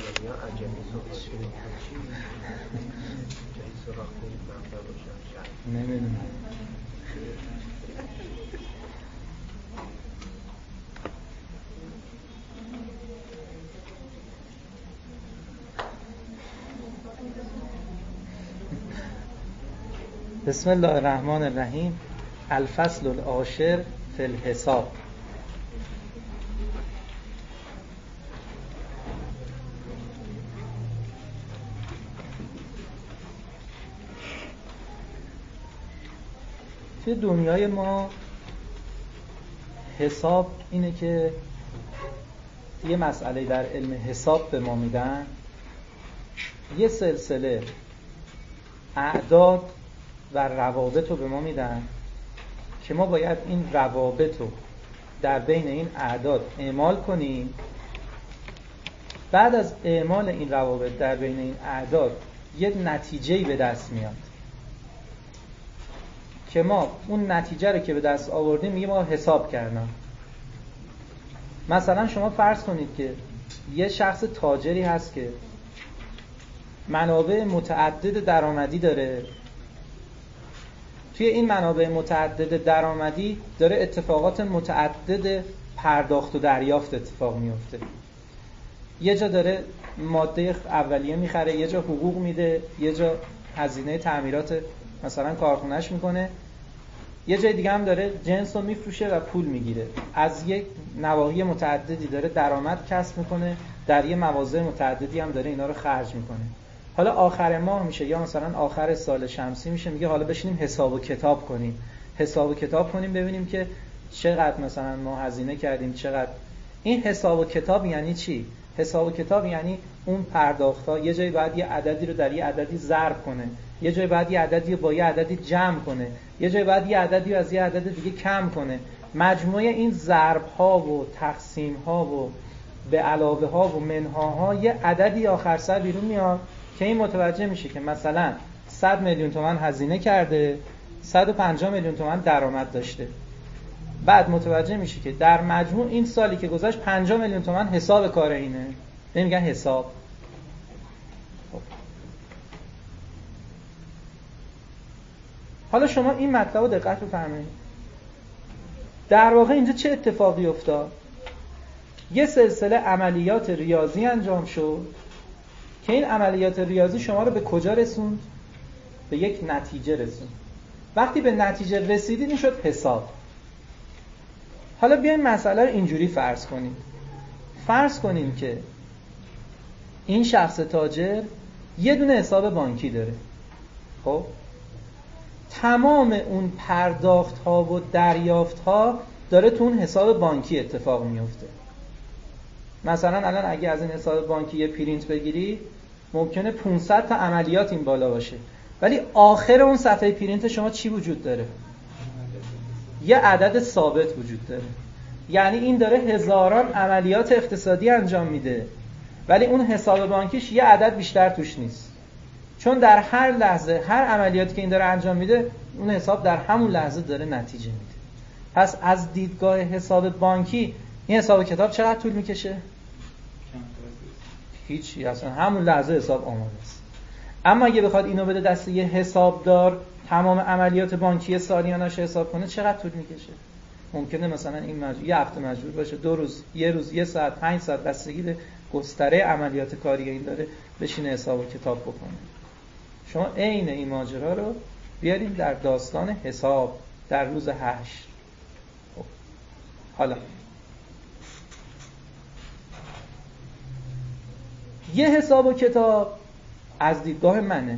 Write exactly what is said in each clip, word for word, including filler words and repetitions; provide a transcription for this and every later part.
یا عجمی صحبت کنیم همچین جایی سراخ کنیم مقدار باشم شاید نمیدونم. بسم الله الرحمن الرحیم. الفصل العاشر فی الحساب. توی دنیای ما حساب اینه که یه مسئله در علم حساب به ما میدن، یه سلسله اعداد و روابط رو به ما میدن که ما باید این روابط رو در بین این اعداد اعمال کنیم. بعد از اعمال این روابط در بین این اعداد یک نتیجه‌ای به دست میاد که ما اون نتیجه رو که به دست آوردیم میگه ما حساب کردیم. مثلا شما فرض کنید که یه شخص تاجری هست که منابع متعدد درآمدی داره. توی این منابع متعدد درآمدی داره اتفاقات متعدد پرداخت و دریافت اتفاق میفته. یه جا داره ماده اولیه میخره، یه جا حقوق میده، یه جا هزینه تعمیرات مثلا کارخونهش میکنه، یه جای دیگه هم داره جنس رو میفروشه و پول میگیره. از یک نواحی متعددی داره درآمد کسب میکنه، در یه مواضع متعددی هم داره اینا رو خرج میکنه. حالا آخر ماه میشه یا مثلا آخر سال شمسی میشه، میگه حالا بشینیم حساب و کتاب کنیم. حساب و کتاب کنیم ببینیم که چقدر مثلا ما هزینه کردیم، چقدر. این حساب و کتاب یعنی چی؟ حساب و کتاب یعنی اون پرداخت‌ها یه جایی باید یه عددی رو در یه عددی ضرب کنه، یه جایی باید یه عددی رو با یه عددی جمع کنه، یه جایی باید یه عددی رو از یه عدد دیگه کم کنه. مجموعه این ضرب‌ها و تقسیم‌ها و به علاوه ها و منهاها یه عددی آخر سر بیرون میاد که این متوجه میشه که مثلا صد میلیون تومان هزینه کرده، صد و پنجاه میلیون تومان درآمد داشته. بعد متوجه میشه که در مجموع این سالی که گذشت پنجاه میلیون تومان حساب کار اینه. نمیگن حساب. خب. حالا شما این مطلب رو دقت بفرمایید. در واقع اینجا چه اتفاقی افتاد؟ یه سلسله عملیات ریاضی انجام شد که این عملیات ریاضی شما رو به کجا رسوند؟ به یک نتیجه رسوند. وقتی به نتیجه رسیدید این شد حساب. حالا بیایم مسئله رو اینجوری فرض کنیم. فرض کنیم که این شخص تاجر یه دونه حساب بانکی داره. خب تمام اون پرداخت ها و دریافت ها داره تو اون حساب بانکی اتفاق میفته. مثلا الان اگه از این حساب بانکی یه پرینت بگیری ممکنه پانصد تا عملیات این بالا باشه، ولی آخر اون صفحه پرینت شما چی وجود داره؟ یه عدد ثابت وجود داره. یعنی این داره هزاران عملیات اقتصادی انجام میده، ولی اون حساب بانکیش یه عدد بیشتر توش نیست، چون در هر لحظه هر عملیاتی که این داره انجام میده اون حساب در همون لحظه داره نتیجه میده. پس از دیدگاه حساب بانکی این حساب کتاب چقدر طول میکشه؟ هیچی، اصلا همون لحظه حساب آماده است. اما اگه بخواد اینو بده دست یه حسابدار تمام عملیات بانکی سالیانش حساب کنه چقدر طول میکشه؟ ممکنه مثلا این مجبور یه هفته مجبور باشه، دو روز، یه روز، یه ساعت، پنج ساعت، بستگی به گستره عملیات کاری این داره بشینه حساب و کتاب بکنه. شما عین این ماجرا رو بیاریم در داستان حساب در روز حشر. خب. حالا یه حساب و کتاب از دیدگاه منه.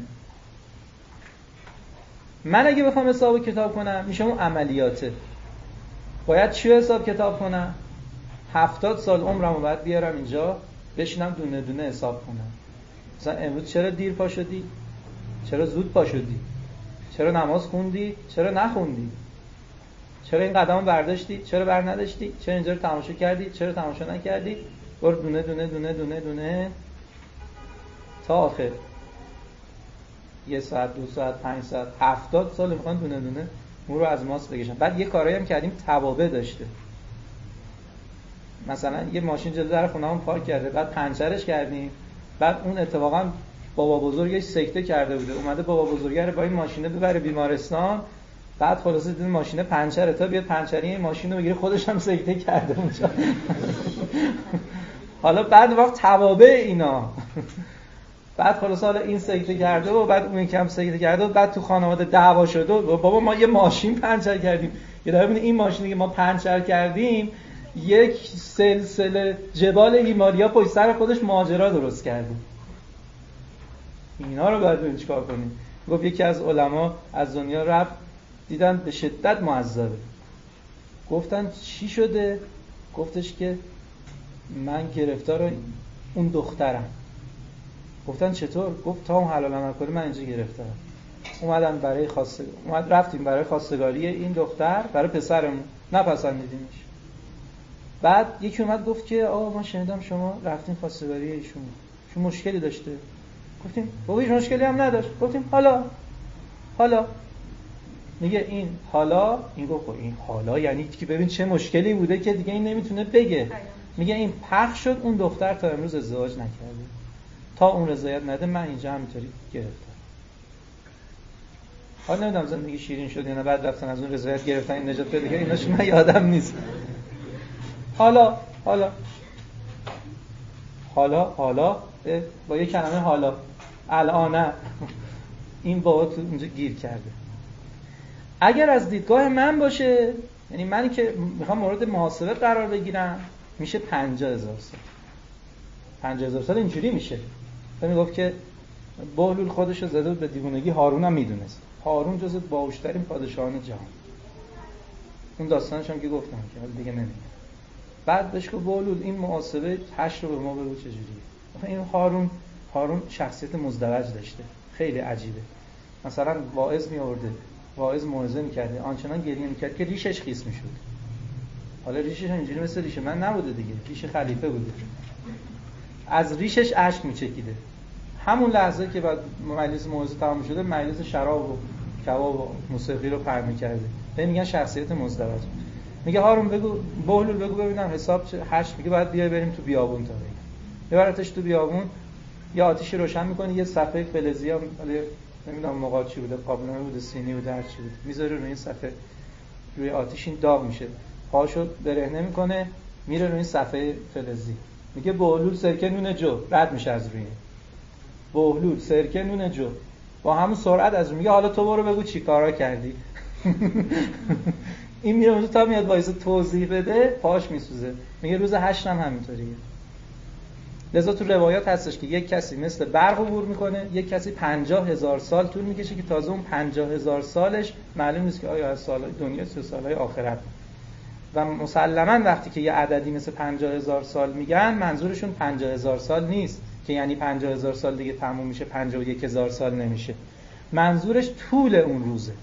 من اگه بخوام حساب و کتاب کنم میشه اون عملیاته. باید چی حساب کتاب کنم؟ هفتاد سال عمرمو باید بیارم اینجا بشینم دونه دونه حساب کنم. مثلا امروز چرا دیر پا شدی؟ چرا زود پا شدی؟ چرا نماز خوندی؟ چرا نخوندی؟ چرا این قدمو برداشتی؟ چرا بر نداشتی؟ چرا اینجا رو تماشا کردی؟ چرا تماشا نکردی؟ برو دونه دونه دونه دونه دونه تا آخر. یه ساعت، دو ساعت، پنج ساعت، هفتاد سال میخوان دونه دونه مو رو از ماست بکشن. بعد یه کارایی هم کردیم توابع داشته. مثلا یه ماشین جلو در خونه‌مون پارک کرده، بعد پنچرش کردیم، بعد اون اتفاقا بابا بزرگش سکته کرده بوده، اومده بابا بزرگه رو با این ماشینه ببره بیمارستان، بعد خلاصه دید ماشینه پنچره، تا بیاد پنچری این ماشین رو بگیره خودش هم سکته کرده اونجا. حالا بعد وقت توابع اینا بعد خلاص حالا این سکته کرده و بعد اون یکی هم سکته کرده و بعد تو خانواده دعوا شده و بابا ما یه ماشین پنچر کردیم. یه دفعه ببینید این ماشینی که ما پنچر کردیم یک سلسله جبال هیمالیا پشت سر خودش ماجرا درست کرده. اینا رو باید ببین چیکار کنیم. گفت یکی از علما از دنیا رفت، دیدن به شدت معذبه. گفتن چی شده؟ گفتش که من گرفتار اون دخترم. گفتن چطور؟ گفت تا اون حلال عمل کنه من اینجا گرفتارم. اومدن برای خواسته اومد رفتیم برای خواستگاری این دختر برای پسرمون، نپسندیدیمش. بعد یکی اومد گفت که آقا ما شنیدم شما رفتین خواستگاری ایشون، چون مشکلی داشته. گفتیم بابا هیچ مشکلی هم نداشت. گفتیم حالا حالا میگه این حالا، این گفت این حالا یعنی که ببین چه مشکلی بوده که دیگه این نمیتونه بگه. میگه این پخش شد اون دختر تا امروز ازدواج نکرده، تا اون رضایت نده من اینجا همینطوری گرفتم. حالا نمیدونم زندگی شیرین شد یا نه، بعد رفتن از اون رضایت گرفتن این نجات پیدا کردن، ایناش من یادم نیست. حالا حالا حالا حالا با یه کلمه حالا الان این بابا تو اونجا گیر کرده. اگر از دیدگاه من باشه، یعنی منی که میخوام مورد محاسبه قرار بگیرم، میشه پنجاه هزار سال. پنجاه هزار سال اینجوری میشه. یعنی گفت که بهلول خودشو زده به دیوونگی، هارون هم میدونست. هارون جزو باهوشترین پادشاهان جهان. اون داستانش هم که گفتم که حالا دیگه نمیگم. بعد بهش گفت بهلول این محاسبه هشت رو به ما بگو چجوریه. این هارون هارون شخصیت مزدوج داشته، خیلی عجیبه. مثلا واعظ می آورده، واعظ موعظه می‌کرده، آنچنان گریه می‌کرد که ریشش خیس می‌شد. حالا ریشش اینجوری مثل ریش من نبوده دیگه، ریش خلیفه بوده. از ریشش اشک می‌چکیده. همون لحظه که بعد مجلس موعظه تمام شده، مجلس شراب و کباب و موسیقی رو پر می‌کرده. به میگن شخصیت مزدوج. میگه هارون بگو، بهلول بگو ببینم حساب چه هشت. میگه بعد بیای بریم تو بیابون تا بگیم. میبرتش تو بیابون، یه آتیشی روشن می‌کنی، یه صفحه فلزی هم نمیدونم موقع چی بوده، قابلمه بوده، سینی بوده، هر چی بود، میذاره روی این صفحه، روی آتیش این داغ میشه، پاشو برهنه میکنه، میره روی این صفحه فلزی. میگه بهلول سرکه نون جو، رد میشه از روی بهلول سرکه نون جو با همون سرعت از روی. میگه حالا تو برو بگو چی کارا کردی. این میره اونجا تا میاد وایس توضیح بده، پاش میسوزه. میگه روز هشت هم همینطوریه. لذا تو روایات هستش که یک کسی مثل برق عبور میکنه، یک کسی پنجاه هزار سال طول میکشه که تازه اون پنجاه هزار سالش معلوم نیست که آیا از سالهای دنیا یا سالهای آخرت. و مسلماً وقتی که یه عددی مثل پنجاه هزار سال میگن، منظورشون پنجاه هزار سال نیست که یعنی پنجاه هزار سال دیگه تموم میشه، پنجاه و یک هزار سال نمیشه. منظورش طول اون روزه.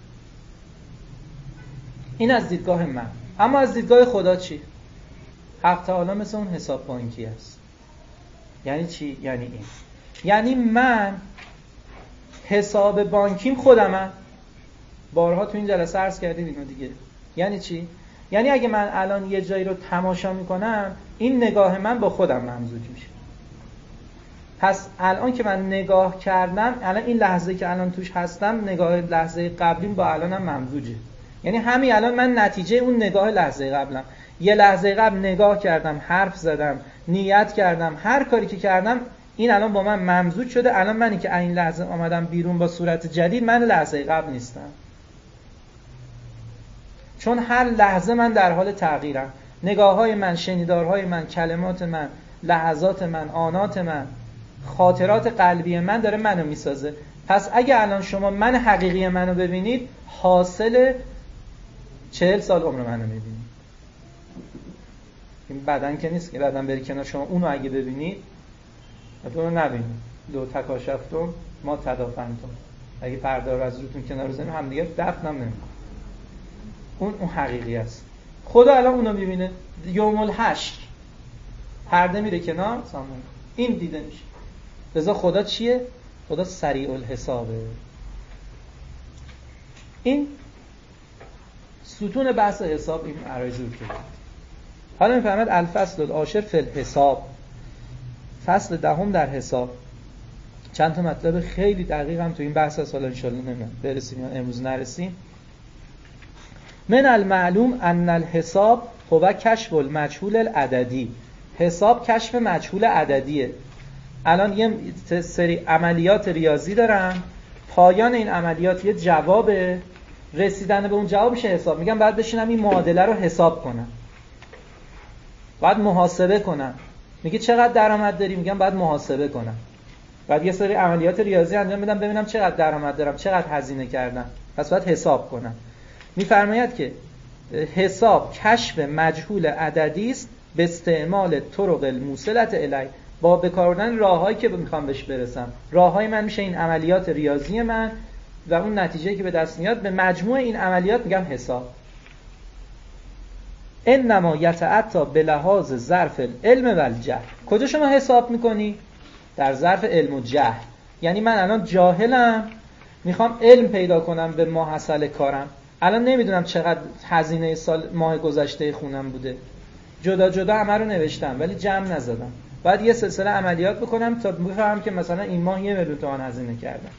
این از دیدگاه من. اما از دیدگاه خدا چی؟ حق تعالی مثل اون حساب بانکی است. یعنی چی؟ یعنی این. یعنی من حساب بانکیم خودمم. بارها تو این جلسه عرض کردیم اینو دیگه. یعنی چی؟ یعنی اگه من الان یه جایی رو تماشا میکنم، این نگاه من با خودم ممزوج میشه. پس الان که من نگاه کردم، الان این لحظه که الان توش هستم، نگاه لحظه قبلیم با الانم ممزوجه. یعنی همین الان من نتیجه اون نگاه لحظه قبلم. یه لحظه قبل نگاه کردم، حرف زدم، نیت کردم، هر کاری که کردم این الان با من ممزوج شده. الان منی که این لحظه آمدم بیرون با صورت جدید، من لحظه قبل نیستم. چون هر لحظه من در حال تغییرم. نگاه‌های من، شنیدارهای من، کلمات من، لحظات من، آنات من، خاطرات قلبی من داره منو میسازه. پس اگه الان شما من حقیقی منو ببینید، حاصل چهل سال عمر منو میبینید. این بدن که نیست که بدن بری کنار، شما اونو اگه ببینید، اونو نبینید. لو تکاشفتم ما تدافنتم. اگه پرده رو از روتون کنار بزنیم، هم دیگه دفنم نمی‌کنه. اون اون حقیقی است. خدا الان اونو میبینه. یوم الحشر پرده میره کنار، سامون این دیده میشه. لذا خدا چیه؟ خدا سریع الحسابه. این ستون بحث حساب این عرایض رو کرد. حالا میفهمد الفصل العاشر فی الحساب. فصل دهم در حساب. چند تا مطلب خیلی دقیق هم تو این بحث از حالا انشالله نمیدونم برسیم یا امروز نرسیم. من المعلوم ان الحساب هو کشف المجهول العددی. حساب کشف مجهول عددیه. الان یه سری عملیات ریاضی دارم، پایان این عملیات یه جواب، رسیدن به اون جواب میشه حساب. میگم بعد بشینم این معادله رو حساب کنم، بعد محاسبه کنم. میگه چقدر درآمد داری؟ میگم بعد محاسبه کنم. بعد یه سری عملیات ریاضی انجام بدم ببینم چقدر درآمد دارم، چقدر هزینه کردم، پس باید حساب کنم. میفرماید که حساب کشف مجهول عددی است به استعمال طرق الموصلة الی، با به کار بردن راههایی که میخوام بهش برسم. راههای من میشه این عملیات ریاضی من و اون نتیجه‌ای که به دست میاد، به مجموع این عملیات میگم حساب. انما یتعطی بلحاظ ظرف العلم و الجهل. کجا شما حساب میکنی؟ در ظرف علم و جهل. یعنی من الان جاهلم، میخوام علم پیدا کنم به ماحصل کارم. الان نمیدونم چقدر هزینه سال ماه گذشته خونم بوده، جدا جدا همه رو نوشتم ولی جمع نزدم. بعد یه سلسله عملیات بکنم تا بفهمم که مثلا این ماه یه میلیون تومان هزینه کردم.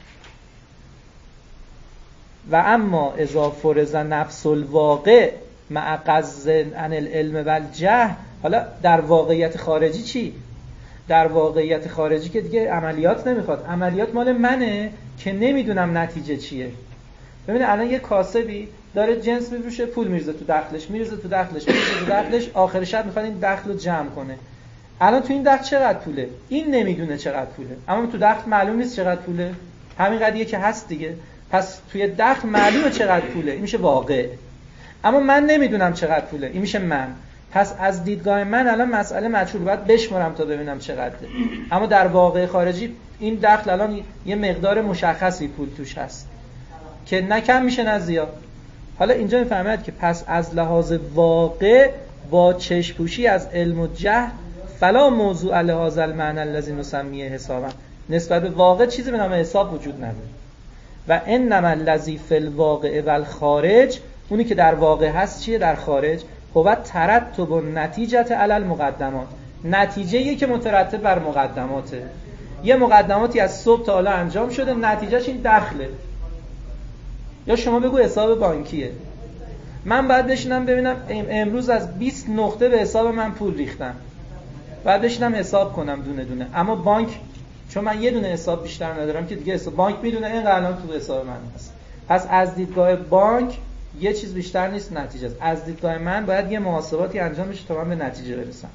و اما اذا فرض نفس الواقع مع قصد عن العلم و الجهل. حالا در واقعیت خارجی چی؟ در واقعیت خارجی که دیگه عملیات نمیخواد، عملیات مال منه که نمیدونم نتیجه چیه. ببینید الان یه کاسبی داره جنس میفروشه، پول میریزه تو دخلش، میریزه تو دخلش، میریزه تو دخلش، آخر شب میخواد این دخل رو جمع کنه. الان تو این دخل چقدر پوله؟ این نمیدونه چقدر پوله، اما تو دخل معلوم نیست چقدر پوله، همین قضیه که هست دیگه. پس توی دخل معلومه چقدر پوله، این میشه واقع. اما من نمیدونم چقدر پوله، این میشه من. پس از دیدگاه من الان مسئله مجهول، باید بشمرم تا ببینم چقدره. اما در واقع خارجی این دخل الان یه مقدار مشخصی پول توش هست که نه کم میشه نه زیاد. حالا اینجا میفهمید که پس از لحاظ واقع با چشم‌پوشی از علم و جهل فلا موضوع لهذا المعنى الذي نسميه حسابا. نسبت به واقع چیزی به نام حساب وجود نداره. و انما الذي فی الواقع و الخارج، اونی که در واقع هست چیه؟ در خارج. هو ترتب نتیجه علی المقدمات. نتیجه‌ای که مترتب بر مقدماته. یه مقدماتی از صبح تا حالا انجام شده، نتیجهش این دخله. یا شما بگو حساب بانکیه. من بعد بشینم ببینم امروز از بیست نقطه به حساب من پول ریختن، بعد بشینم حساب کنم دونه دونه. اما بانک، چون من یه دونه حساب بیشتر ندارم که دیگه حساب بانک میدونه اینقدر الان تو حساب من هست. پس از دیدگاه بانک یه چیز بیشتر نیست نتیجه است. از دیدگاه من باید یه محاسباتی انجام بشه تا من به نتیجه برسم.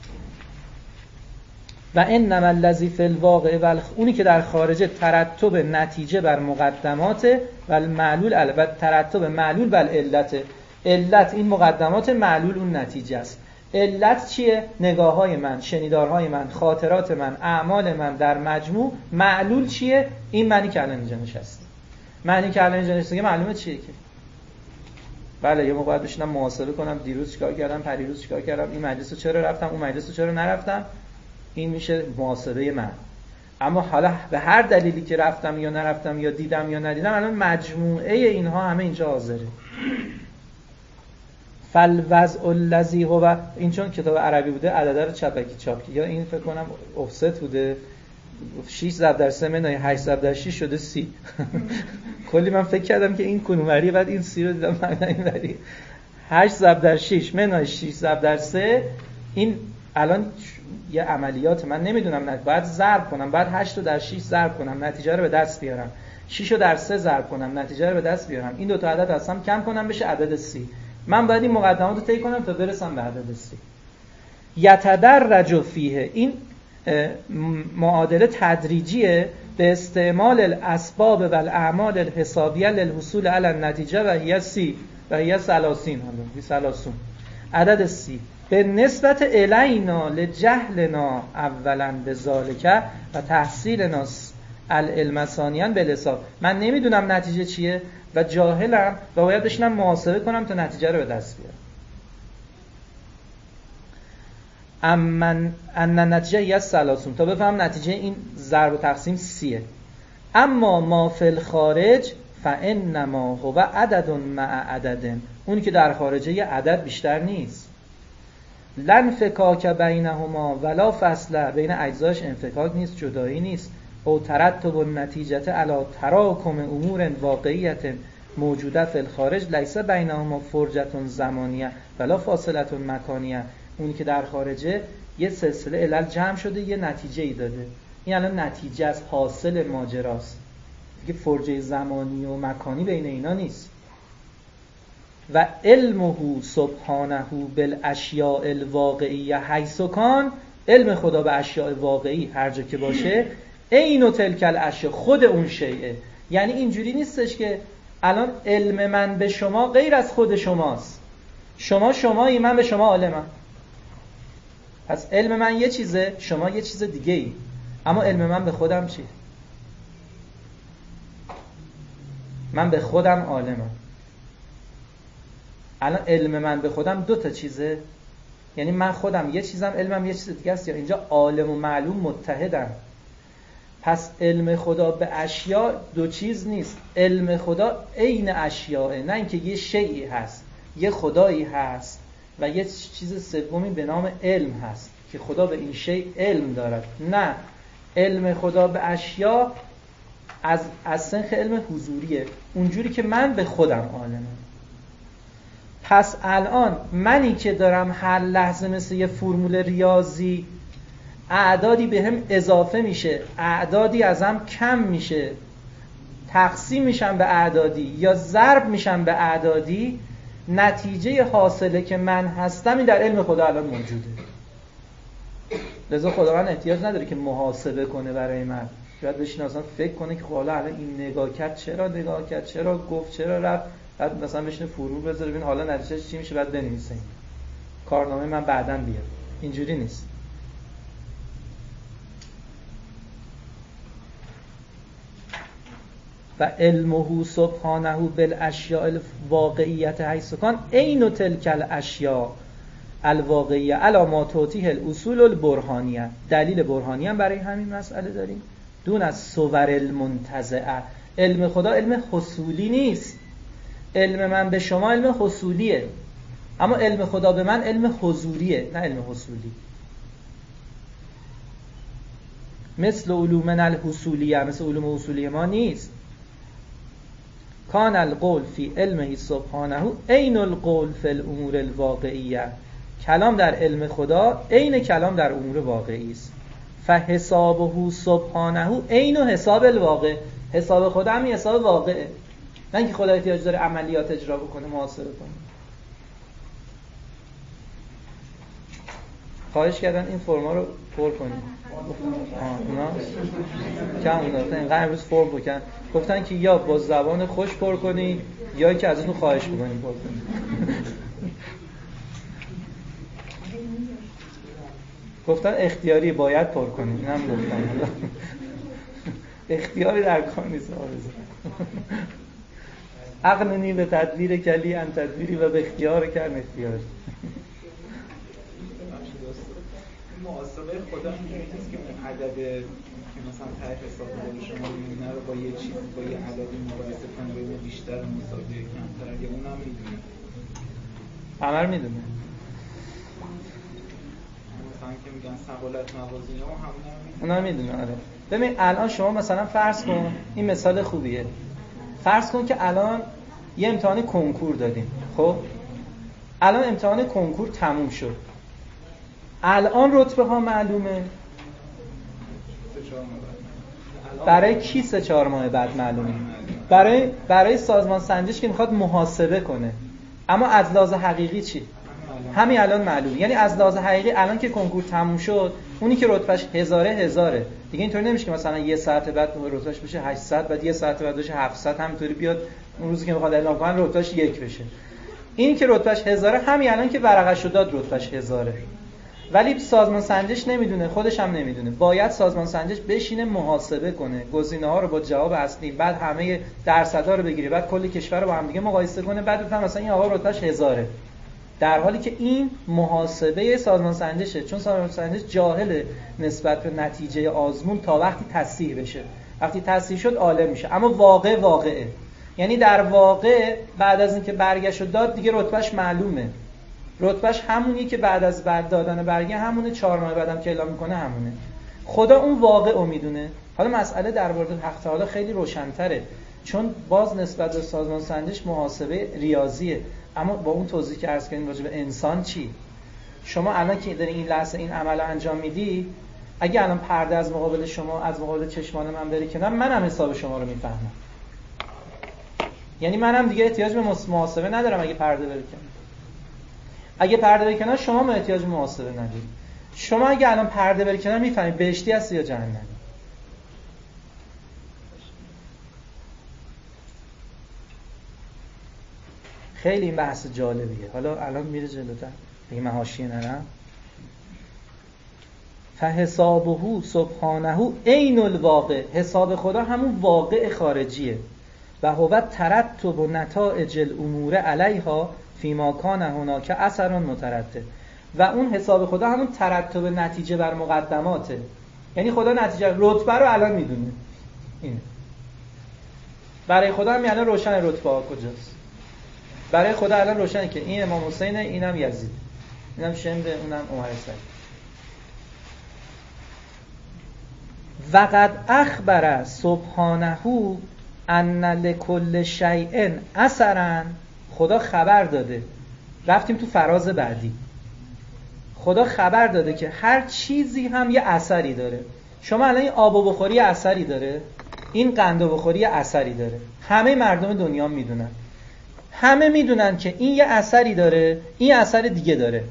و انما الذی فی الواقع و اونی که در خارج ترتب نتیجه بر مقدمات و المعلول علی و ترتب معلول بر علت. علت این مقدمات، معلول اون نتیجه است. علت چیه؟ نگاه‌های من، شنیدارهای من، خاطرات من، اعمال من در مجموع. معلول چیه؟ این معنی که الان اینجا نشسته. معنی که الان اینجا نشسته معلومه چیه که بله یه موقع باید بشینم محاسبه کنم دیروز چیکار کردم، پریروز چیکار کردم، این مجلس رو چرا رفتم، اون مجلس رو چرا نرفتم. این میشه محاسبه من. اما حالا به هر دلیلی که رفتم یا نرفتم یا دیدم یا ندیدم، الان مجموعه اینها همه اینجا حاضره. فالوضع الذی هو، این چون کتاب عربی بوده عدد رو چپکی چاپ کرد، یا این فکر کنم افست بوده، شش ضرب در سه منهای هشت ضرب در شش شده سی. کلی من فکر کردم که این کنومری، بعد این سی رو دیدم من اینوری. هشت ضرب در شش منهای شش ضرب در سه. این الان یه عملیات من نمیدونم، نه بعد ضرب کنم، بعد هشت رو در شش ضرب کنم نتیجه رو به دست بیارم، شش رو در سه ضرب کنم نتیجه رو به دست بیارم، این دو تا عدد از هم کم کنم بشه عدد سی. من باید این مقدمات رو طی کنم تا برسم به عدد سی. یتدرج فیه، این معادله تدریجیه به استعمال الاسباب و الاعمال الحسابیه للحصول علی النتیجه و هی سی و هی ثلاثین، حالا ثلاثون عدد سی به نسبت الینا لجهلنا اولا بذالک و تحصیلنا العلم ثانیا بالحساب. من نمیدونم نتیجه چیه و جاهلم و باید بشینم محاسبه کنم تا نتیجه رو به دست بیارم. امن ان نتیجه یه ثلاثون، تا بفهم نتیجه این ضرب و تقسیم سیه. اما ما فی الخارج فانما هو عدد مع عدد، اونی که در خارجه یه عدد بیشتر نیست. لن فکاک بینهما ولا فصل، بین اجزاش انفکاک نیست، جدایی نیست. او ترتب النتیجه علی تراکم امور واقعیت موجوده فی الخارج لیس بینهما فرجه زمانیه ولا فاصله مکانیه. اونی که در خارجه یه سلسله علل جمع شده، یه نتیجه ای داده. این الان نتیجه از حاصل ماجراست دیگه، فرجه زمانی و مکانی بین اینا نیست. و علمه سبحانه بالاشیاء الواقعیه حیث کان، علم خدا به اشیاء واقعی هر جا که باشه، عین تلک الاشیاء، خود اون شیء. یعنی اینجوری نیستش که الان علم من به شما غیر از خود شماست، شما شمایی، من به شما عالمم. پس علم من یه چیزه، شما یه چیز دیگه ای، اما علم من به خودم چی؟ من به خودم عالمم. الان علم من به خودم دو تا چیزه، یعنی من خودم یه چیزم، علمم یه چیز دیگه است، یا اینجا عالم و معلوم متحدن. پس علم خدا به اشیاء دو چیز نیست، علم خدا عین اشیاء، نه اینکه یه شیئی هست، یه خدایی هست و یه چیز سومی به نام علم هست که خدا به این شیء علم دارد. نه، علم خدا به اشیاء از از سنخ علم حضوریه، اونجوری که من به خودم عالمم. پس الان منی که دارم هر لحظه مثل یه فرمول ریاضی اعدادی به هم اضافه میشه، اعدادی ازم کم میشه، تقسیم میشن به اعدادی یا ضرب میشن به اعدادی، نتیجه حاصله که من هستم این در علم خدا الان موجوده. لذا خداوند احتیاج نداره که محاسبه کنه برای من، شاید بشین اصلا فکر کنه که حالا الان این نگاه کرد چرا نگاه کرد، چرا گفت، چرا رفت، بعد مثلا بشینه فرمول بذاره ببین حالا نتیجهش چی میشه، بعد بنویسه این کارنامه من بعداً بیاد. اینجوری نیست. و علمه سبحانه بالاشیاء الواقعیت حیث کان عین تلک الاشیاء الواقعیه علی ما تعطیه الاصول البرهانیه. دلیل برهانی هم برای همین مسئله داریم، دون از صور المنتزعه. علم خدا علم حصولی نیست، علم من به شما علم حصولیه، اما علم خدا به من علم حضوریه، نه علم حصولی. مثل علومنا الحصولیه، مثل علوم حصولی ما نیست. کان القول فی علمه سبحانه عین القول فی الامور الواقعیه. کلام در علم خدا عین کلام در امور واقعی است. فحسابه سبحانه عین حساب الواقع. حساب خدا هم حساب واقعه، نه اینکه خدا احتیاج داره عملیات اجرا بکنه، محاسبه کنه. خواهش کردن این فرما رو پر کنید. اونا کم اونا اینقدر امروز فرم بکن، گفتن که یا با زبان خوش پر کنی یا که ازتون خواهش بکنیم پر کنید. گفتن اختیاری باید پر کنید، اینم گفتن اختیاری در کار نیست. عقلنی به تدبیر کلی ان تدبیری و به اختیار کن اختیاری. محاسبه خدا اینجوری نیست که اون عدد که مثلا ته حساب رو شما می‌بینه رو با یه چیز با یه عددی مقایسه کنه ببینه بیشتر مساوی کمتر، یا اونم میدونه. عمر میدونه. مثلا که میگن ثقالت موازین و همون اونا میدونه. آره. ببین الان شما مثلا فرض کن، این مثال خوبیه. فرض کن که الان یه امتحان کنکور دادیم. خب الان امتحان کنکور تموم شد. الان رتبه ها معلومه. برای کی سه چهار ماه بعد معلومه؟ برای برای سازمان سنجش که میخواد محاسبه کنه. اما از لحاظ حقیقی چی؟ همین الان معلومه. یعنی از لحاظ حقیقی الان که کنکور تموم شد، اونی که رتبهش هزاره هزاره. دیگه اینطوری نمیشه که مثلا یه ساعت بعد رتبهش بشه هشتصد، بعد یه ساعت بعد بشه هفتصد، همینطوری بیاد اون روزی که میخواد اعلام کنن رتبهش یک بشه. این که رتبهش هزاره همین الان که ورقش رو داد رتبهش هزاره. ولی سازمان سنجش نمیدونه، خودش هم نمیدونه. باید سازمان سنجش بشینه محاسبه کنه، گزینه‌ها رو با جواب اصلی، بعد همه درصدها رو بگیره، بعد کل کشور رو با هم دیگه مقایسه کنه، بعد بفهم مثلا این آقا رتبهش هزاره. در حالی که این محاسبه سازمان سنجشه، چون سازمان سنجش جاهله نسبت به نتیجه آزمون تا وقتی تصحیح بشه. وقتی تصحیح شد عالم میشه. اما واقع واقعه، یعنی در واقع بعد از اینکه برگشت و داد دیگه رتبهش معلومه. رتبهش همونی که بعد از بعد دادن برگه همونه، چهار ماه بعدم که اعلام میکنه همونه. خدا اون واقع رو میدونه. حالا مسئله در مورد حق تعالی خیلی روشن‌تره، چون باز نسبت به سازمان سنجش محاسبه ریاضیه. اما با اون توضیح که عرض کردیم راجع به انسان چی؟ شما الان که داری این لحظه این عمل انجام میدی، اگه الان پرده از مقابل شما، از مقابل چشمان من بره کنار، منم حساب شما رو میفهمم. یعنی منم دیگه احتیاج به محاسبه ندارم اگه پرده بره کنار. اگه پرده بره کنار شما هم احتیاج به محاسبه ندارید. شما اگه الان پرده بره کنار میفهمید بهشتی هستی یا جهنمی. خیلی این بحث جالبیه. حالا الان میره جلوتر دیگه، من حاشیه نرم. فحسابه سبحانه عین الواقع، حساب خدا همون واقع خارجیه. و هو ترتب و نتائج الامور علیها فیما کان هناک اثر مترتب. و اون حساب خدا همون ترتب نتیجه بر مقدماته. یعنی خدا نتیجه رتبه رو الان میدونه. اینه. برای خدا هم الان روشن رتبه ها کجاست. برای خدا الان روشنه که این امام حسینه، اینم یزید، اینم شمده، اونم عمر سعید. وقد اخبر سبحانه ان لکل شیء اثرا، خدا خبر داده. رفتیم تو فراز بعدی. خدا خبر داده که هر چیزی هم یه اثری داره. شما الان این آبو بخوری یه اثری داره، این قندو بخوری یه اثری داره. همه مردم دنیا میدونن. همه میدونن که این یه اثری داره، این اثر دیگه داره.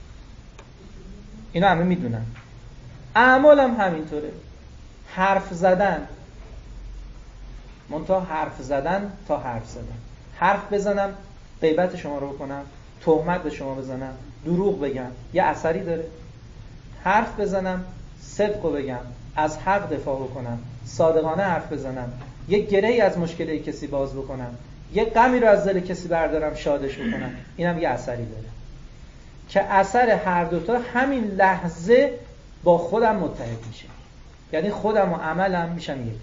اینا همه میدونن. اعمال هم همینطوره. حرف زدن، منتها حرف زدن تا حرف زدن. حرف بزنم غیبت شما رو بکنم، تهمت به شما بزنم، دروغ بگم، یه اثری داره. حرف بزنم، صدق رو بگم، از حق دفاع بکنم، صادقانه حرف بزنم، یه گره‌ای از مشکل کسی باز بکنم، یه غمی رو از دل کسی بردارم شادش بکنم، اینم یه اثری داره که اثر هر دوتا همین لحظه با خودم متحد میشه. یعنی خودم و عملم میشن یکی.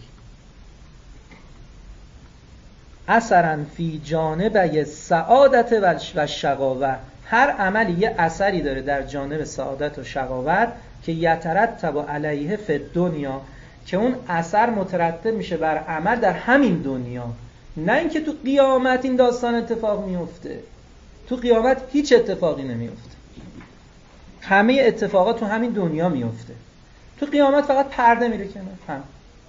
اثرا فی جانب سعادت و شقاوت، هر عملی یه اثری داره در جانب سعادت و شقاوت که یترتب علیه فی دنیا، که اون اثر مترتب میشه بر عمل در همین دنیا. نه اینکه تو قیامت این داستان اتفاق میفته. تو قیامت هیچ اتفاقی نمیفته. همه اتفاقات تو همین دنیا میفته. تو قیامت فقط پرده میره کنار. هم.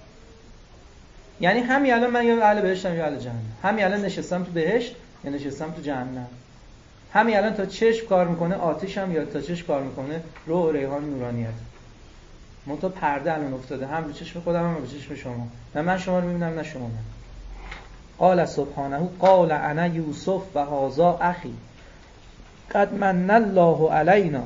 یعنی همین الان من یا اهل بهشتم یا اهل جهنم. همین الان نشستم تو بهشت یا نشستم تو جهنم. همین الان تا چشم کار میکنه آتشم یا تا چشم کار میکنه روح و ریحان نورانیت. منتها پرده الان افتاده، هم به چشم خودم هم به چشم شما. نه من شما رو میبینم نه شما من. قال سبحانه قال انا یوسف و هذا اخی قد من الله علینا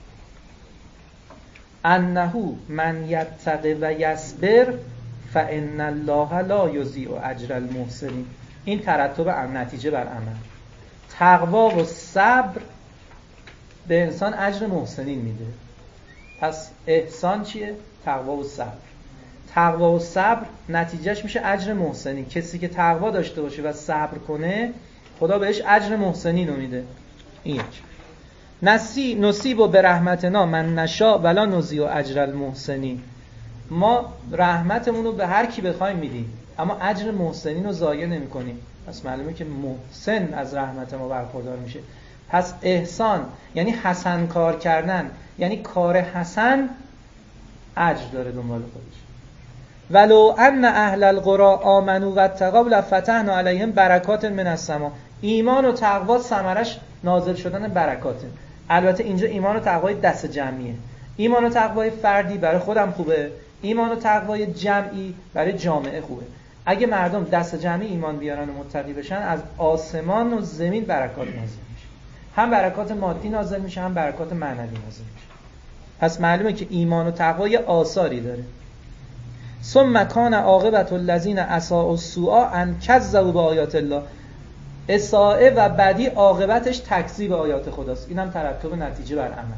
انه من یتق و یصبر فان الله لا یضیع اجر المحسنین. این ترتب نتیجه بر عمل. تقوا و صبر به انسان اجر محسنین میده. پس احسان چیه؟ تقوا و صبر. تقوا و صبر نتیجهش میشه اجر محسنین. کسی که تقوا داشته باشه و صبر کنه خدا بهش اجر محسنین رو میده. این یک. نسی نصیب و به رحمتنا من نشاء ولا نضیع اجر المحسنین. ما رحمتمون رو به هر کی بخوایم میدیم اما اجر محسنین رو ضایع نمی‌کنیم. پس معلومه که محسن از رحمت ما برخوردار میشه. پس احسان یعنی حسن کار کردن، یعنی کار حسن اجر داره دنبال خودش. ولو ان اهل القرى آمنوا واتقوا لفتحنا علیهم برکات من السماء. ایمان و تقوا ثمرش نازل شدن برکاته. البته اینجا ایمان و تقوای دست جمعیه. ایمان و تقوای فردی برای خودم خوبه، ایمان و تقوای جمعی برای جامعه خوبه. اگه مردم دست جمعی ایمان بیارن و متقی بشن از آسمان و زمین برکات نازل میشه. هم برکات مادی نازل میشه هم برکات معنوی نازل میشه. پس معلومه که ایمان و تقوای آثاری داره. ثم کان عاقبت الذین اساءوا السوء ان کذبوا بآیات الله. اساءه و بدی عاقبتش تکذیب آیات خداست. اینم ترتب نتیجه بر عمل.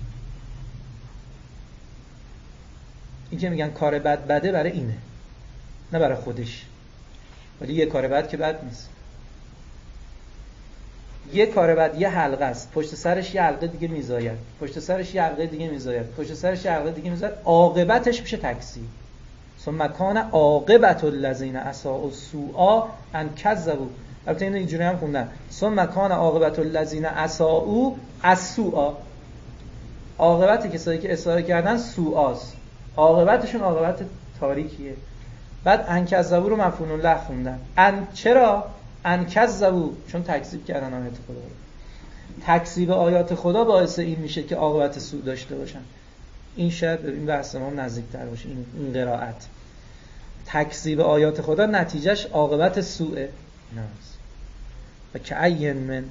این که میگن کار بد بده برای اینه نه برای خودش، ولی یه کار بد که بد نیست. یه کار بعد یه حلقه است، پشت سرش یه حلقه دیگه میزاید، پشت سرش یه حلقه دیگه میزاید، پشت سرش یه حلقه دیگه میزاید، عاقبتش میشه تکذیب. ثم کان عاقبت الذین اساءوا السوء ان کذبوا. البته اینو اینجوری هم خوندن ثم کان عاقبت الذین اساءوا السوء. عاقبت کسایی که اساءه کردن سوءاست، عاقبتشون عاقبت تاریکیه. بعد ان کذبوا رو مفعول له خوندن. ان چرا؟ ان کذبوا چون تکذیب کردن آیات خدا رو. تکذیب آیات خدا باعث این میشه که عاقبت سوء داشته باشن. این شاید به این بحث ما نزدیک‌تر باشه. این این قرائت تکذیب آیات خدا نتیجهش عاقبت سوءه. ناز و کأین من،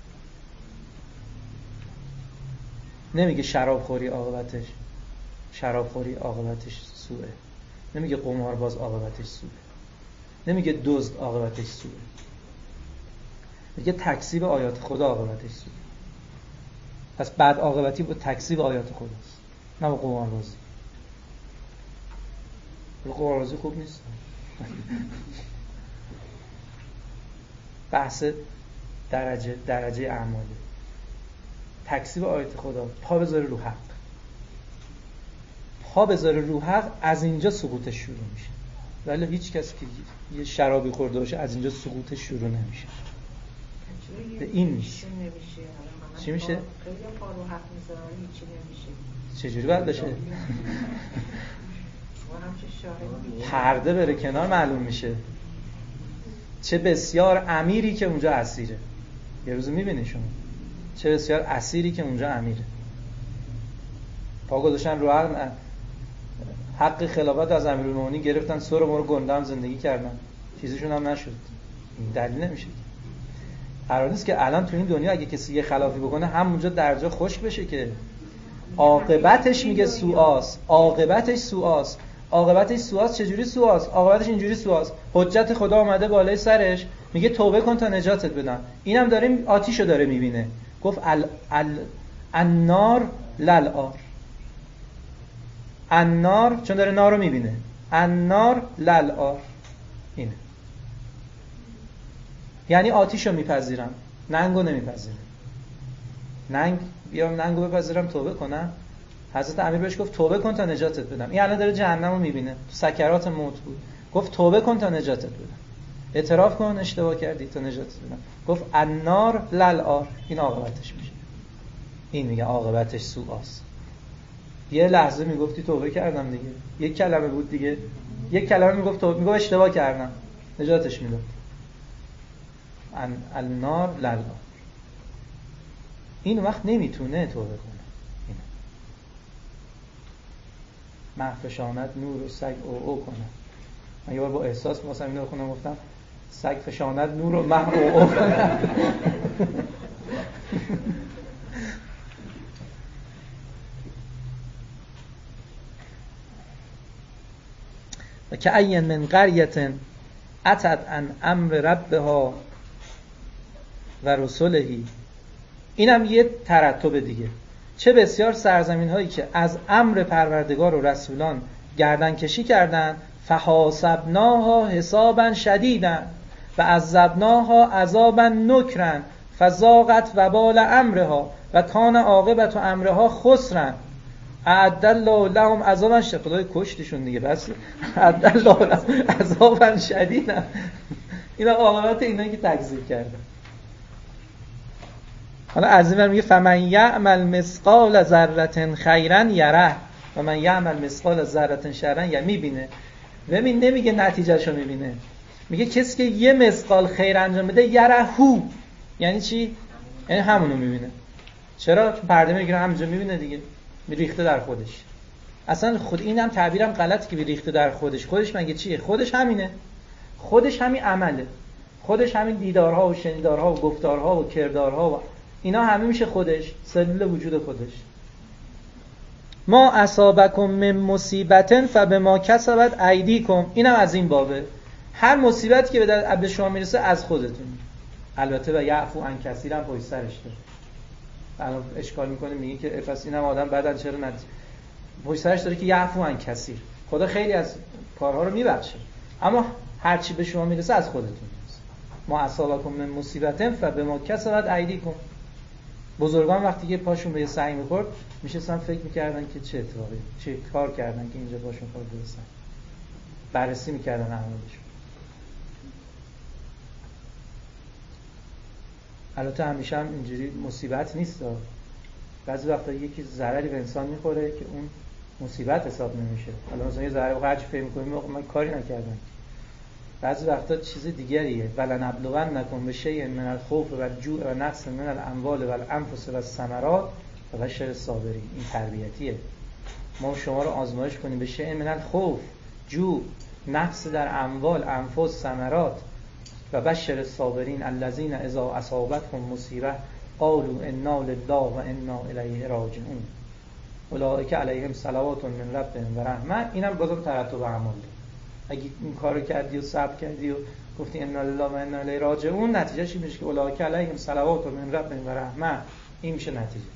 نمیگه شراب خوری عاقبتش شراب خوری عاقبتش سوءه، نمیگه قمارباز عاقبتش سوءه، نمیگه دزد عاقبتش سوءه، میگه تکذیب آیات خدا عاقبتش سوءه. پس بعد عاقبتی با تکذیب آیات خداست، نه با قماربازی. قماربازی خوب نیست. بحث درجه درجه اعماله. تکذیب آیات خدا، پا بذاره رو حق، پا بذاره رو حق، از اینجا سقوطش شروع میشه. ولی هیچ کسی که یه شرابی خورده باشه از اینجا سقوطش شروع نمیشه. به این نیست. چی میشه؟ خیلی پا رو حق میذاره هیچی نمیشه. چجوری باید بشه؟ پرده بره کنار معلوم میشه. چه بسیار امیری که اونجا اسیره. یه روز میبینی شما چه بسیار اسیری که اونجا امیره. پا گذاشتن رو حق، حق خلافت از امیرالمومنین گرفتن، سر ما رو گندم زندگی کردن، چیزشون هم نشد. این دلیل نمیشه. قرار نیست که الان تو این دنیا اگه کسی یه خلافی بکنه همونجا درجا خشک بشه که عاقبتش میگه سوءاست، عاقبتش سوءاست. عاقبتش سوءاست. چجوری سوءاست؟ عاقبتش اینجوری سوءاست. حجت خدا اومده بالای سرش میگه توبه کن تا نجاتت بدم. اینم داره آتیشو داره میبینه. گفت ال ال النار للآر. النار چون داره نار رو میبینه. النار للآر. اینه. یعنی آتیشو میپذیرم، ننگو نمیپذیرم. ننگ بیام ننگو بپذیرم توبه کنم. حضرت امیر بهش گفت توبه کن تا نجاتت بدم. این الان داره جهنمو میبینه، تو سکرات موت بود. گفت توبه کن تا نجاتت بدم. اعتراف کن اشتباه کردی تا نجاتت بدم. گفت النار للآر. این عاقبتش میشه. این میگه عاقبتش سوءاست. یه لحظه میگفتی توبه کردم دیگه، یک کلمه بود دیگه، یک کلمه میگفت توبه، میگفت اشتباه کردم، نجاتش میداد. النار للآر. این وقت نمیتونه توبه کنه. محفشانت نور و سگ او او کنه. من یه بار با احساس واسم اینو بخونم، گفتم سگ فشانت نور و مح او او کنه. و که این من قریة اتت عن امر ربها و رسولهی. اینم یه ترتب دیگه. چه بسیار سرزمین هایی که از امر پروردگار و رسولان گردن کشی کردن، فحاسبناها حسابا شدیدا و عذبناها عذابا نکرا فذاقت وبال امرها و کان عاقبت امرها خسرا اعد الله لهم عذابا شدیدا. خدای کشتشون دیگه، بس اعد الله لهم عذابا شدیدا. اینا عاقبت اینایی که تکذیب کردن. حالا از این میگه فمن یعمل مثقال ذره خیرا یره و من یعمل مثقال ذره شرا یره. میبینه. ببین نمیگه نتیجهشو میبینه، میگه کسی که یه مثقال خیر انجام بده یره هو. یعنی چی؟ یعنی همونو میبینه. چرا؟ چون پرده میگیره همونجا میبینه دیگه، میریخته در خودش. اصلا خود اینم تعبیرم غلطه که میریخته در خودش. خودش مگه چیه؟ خودش همینه. خودش همین عمله. خودش همین دیدارها و شنیدارها و گفتارها و کردارها و اینا همه میشه خودش، سلول وجود خودش. ما اصابکم من مصیبتن فبما کسبت ایدیکم. اینم از این بابه. هر مصیبتی که به به شما میرسه از خودتون. البته و یعفو عن کثیر هم پشت سرش داره. الان اشکال میکنه میگه که افس اینم آدم بعدن چرا نت پشت سرش داره که یعفو عن کثیر. خدا خیلی از کارها رو میبخشه، اما هر چی به شما میرسه از خودتون میرسه. ما اصابکم من مصیبت فبما کسبت ایدیکم. بزرگان وقتی که پاشون به سعی می‌خورد میشستن فکر می‌کردن که چه اتفاقی چه کار کردن که اینجا پاشون خورد برسن، بررسی می‌کردن اعمالشون. البته همیشه هم اینجوری مصیبت نیست، بعضی وقتا یکی ضرری به انسان می‌خوره که اون مصیبت حساب نمیشه. حالا مثلا یه ضرر وقتی فهم می‌کنیم من کاری نکردم، بعضی وقتا چیز دیگریه. ولنبلونکم بشیء من الخوف والجوع و نقص من الاموال والانفس والثمرات وبشر الصابرین. این تربیتیه. ما شما رو آزمایش کنیم به شیء من الخوف، جوع، نقص در اموال، انفس، ثمرات و بشر الصابرین الذین اذا اصابتهم مصیبه قالوا انا لله و انا الیه راجعون اولئک علیهم صلوات من ربهم و رحمه. اینم بازم ترتب اعمال. اگه این کارو کردی و صبر کردی و گفتی انا لله و انا الیه راجعون، نتیجهش این میشه که اولئک علیهم صلوات من ربهم و رحمه. این میشه نتیجهش.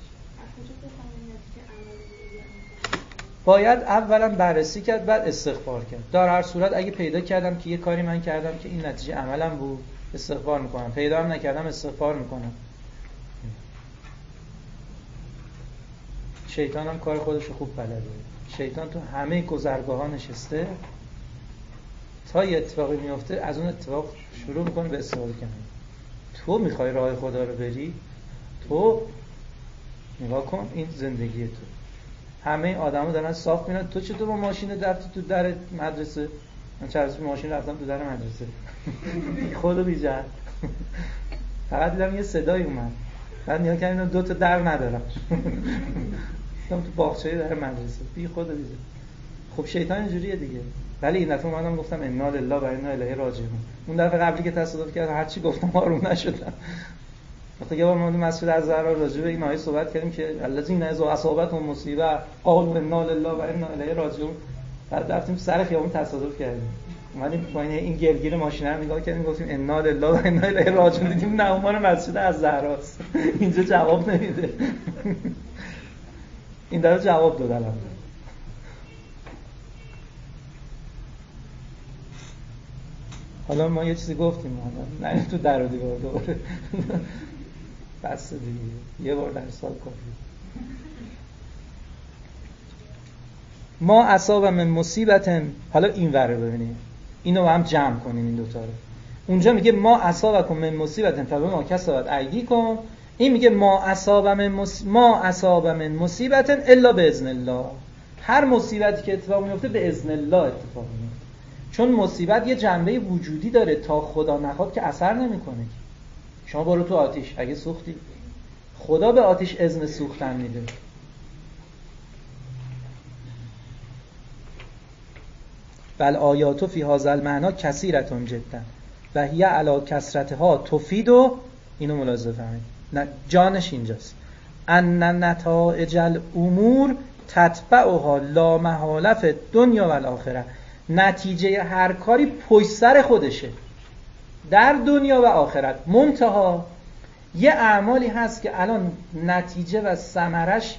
باید اولا بررسی کرد بعد استغفار کرد. در هر صورت اگه پیدا کردم که یه کاری من کردم که این نتیجه عملم بود، استغفار میکنم. پیدا هم نکردم استغفار میکنم. شیطان هم کار خودش رو خوب بلده. شیطان تو همه گذرگاه ها نشسته، تا یه اتفاقی میفته از اون اتفاق شروع میکنه به استفاده کردن. تو میخوای راه خدا رو بری، تو نگاه کن این زندگی تو. همه آدما دارن صاف میرن، تو چطور با ماشین رفتی تو در مدرسه؟ من چند روز ماشین رفتم تو در مدرسه خدا بی جهت فقط دیدم یه صدایی اومد، بعد نگاه کردم دو تا در ندارم تو باغچه در مدرسه بی خدا بی جهت. خب شیطان اینجوریه دیگه. ولی این دفعه اومدم گفتم انا لله و انا الیه راجعون. اون دفعه قبلی که تصادف کردم هر چی گفتم آروم نشدم. وقتی که ما مسجد الزهرا راجع به این آیه صحبت کردیم که الذین اذا اصابتهم مصیبه قالوا انا لله و انا الیه راجعون، بعد رفتیم سر خیابون تصادف کردیم. اومدیم پایین این گلگیر ماشین رو نگاه کردیم گفتیم انا لله و انا الیه راجعون، دیدیم نه اون مسجد الزهراست اینجا جواب نمیده. این داره جواب داد الان. حالا ما یه چیزی گفتیم حالا نه تو در و دیوار دوباره بس دیگه یه بار در سال کافی. ما اصاب من مصیبت. حالا این ور رو ببینیم، اینو هم جمع کنیم این دوتا رو. اونجا میگه ما اصابکم من مصیبت فبما کسبت ایدیکم، این میگه ما اصاب من مص... ما اصاب من مصیبت الا باذن الله. هر مصیبتی که اتفاق میفته به اذن الله اتفاق میفته، چون مصیبت یه جنبه وجودی داره، تا خدا نخواد که اثر نمیکنه. شما برو تو آتیش، اگه سوختی خدا به آتیش اذن سوختن میده. بل آیات فی هذا المعنی کثیرة جدا و هی علی کثرتها تفید. و اینو ملاحظه فرمایید، نه جانش اینجاست. ان نتائج الامور تتبعها لا محاله فی الدنیا و الاخره. نتیجه هر کاری پشت سر خودشه در دنیا و آخرت. منتها یه اعمالی هست که الان نتیجه و ثمرش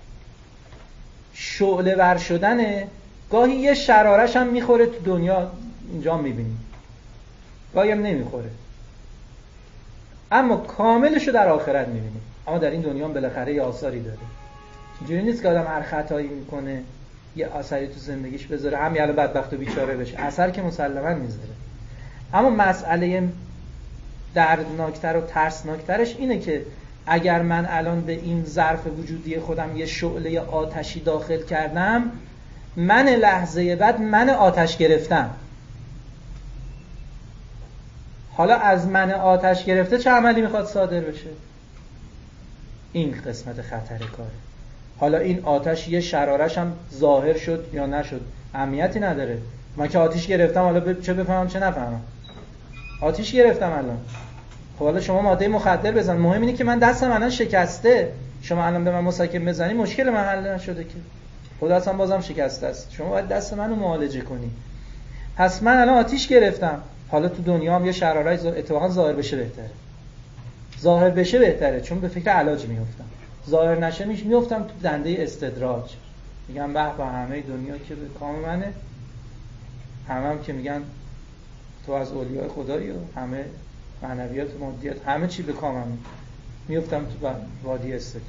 شعله ور شدنه، گاهی یه شرارش هم میخوره تو دنیا اینجا میبینیم، گاهی هم نمیخوره، اما کاملشو در آخرت میبینیم. اما در این دنیا هم بالاخره یه آثاری داره. اینجوری نیست که آدم هر خطایی میکنه یه اثری تو زندگیش بذاره همین الان بدبخت و بیچاره بشه. اثر که مسلماً میذاره. اما مسئله دردناکتر و ترسناکترش اینه که اگر من الان به این ظرف وجودی خودم یه شعله آتشی داخل کردم، من لحظه بعد من آتش گرفتم. حالا از من آتش گرفته چه عملی میخواد صادر بشه؟ این قسمت خطر کاره. حالا این آتش یه شرارش هم ظاهر شد یا نشد اهمیتی نداره. من که آتش گرفتم، حالا ب... چه بفهمم چه نفهمم، آتش گرفتم الان. خب حالا شما ماده مخدر بزن، مهم اینه که من دستم الان شکسته. شما الان به من مسکن بزنی مشکل من حل نشده که، خدا اصلا بازم شکسته است. شما باید دست منو معالجه کنی. پس من الان آتش گرفتم، حالا تو دنیا هم یه شرارای اتفاقا ظاهر بشه بهتره. ظاهر بشه بهتره چون به فکر علاج میافتم. ظاهر نشه میش میافتم تو دنده استدراج. میگم به به همه دنیا که به کام منه، همه هم که میگن تو از اولیاء خدایی و همه معنویات و مادیات همه چی به کامم میفتم تو وادی استدراج.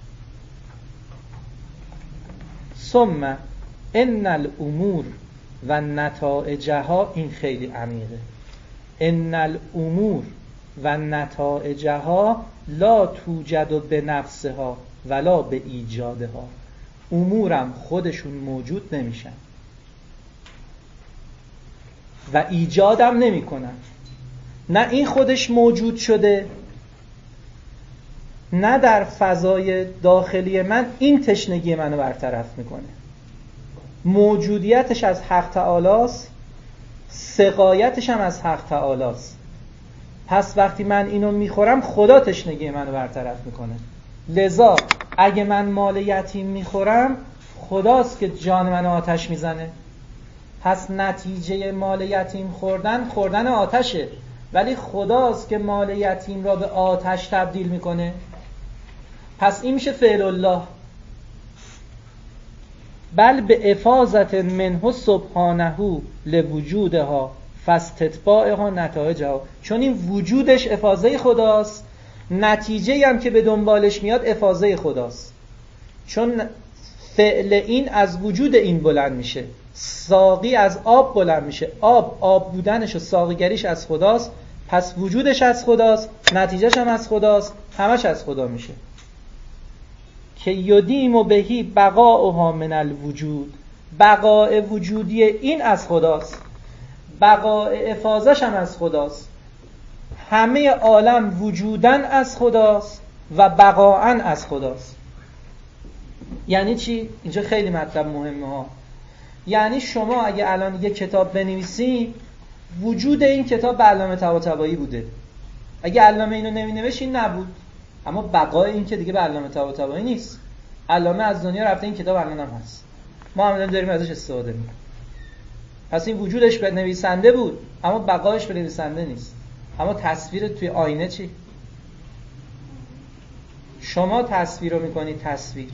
ثم ان الامور و نتائجها، این خیلی عمیقه، ان الامور و نتائجها لا توجد به نفسها ولا به ایجادها. امورم خودشون موجود نمیشن و ایجادم نمی کنن. نه این خودش موجود شده، نه در فضای داخلی من این تشنگی منو برطرف میکنه. موجودیتش از حق تعالی است، سقایتش هم از حق تعالی است. پس وقتی من اینو میخورم خدا تشنگی منو برطرف میکنه. لذا اگه من مال یتیم میخورم خداست که جان منو آتش میزنه. پس نتیجه مال یتیم خوردن خوردن آتشه، ولی خداست که مال یتیم را به آتش تبدیل میکنه. پس این میشه فعل الله. بل به افاظت منه سبحانه لوجودها فاستتباعها نتایجها. چون این وجودش افاظه خداست، نتیجه هم که به دنبالش میاد افاظه خداست. چون فعل این از وجود این بلند میشه، ساقی از آب بلند میشه، آب آب بودنش و ساقیگریش از خداست، پس وجودش از خداست، نتیجهش هم از خداست، همش از خدا میشه. که یدیم و بهی بقاؤها من الوجود، بقاء وجودی این از خداست، بقاء افاظش هم از خداست. همه عالم وجودن از خداست و بقاءن از خداست. یعنی چی؟ اینجا خیلی مطلب مهمه ها. یعنی شما اگه الان یه کتاب بنویسی، وجود این کتاب به علامه طباطبایی بوده. اگه علامه اینو نمینوشت این نبود. اما بقای این که دیگه به علامه طباطبایی نیست. علامه از دنیا رفته، این کتاب الان هم هست، ما هم داریم ازش استفاده میکنیم. پس این وجودش به نویسنده بود، اما بقایش به نویسنده نیست. اما تصویر توی آینه چی؟ شما تصویر رو میکنید تصویر،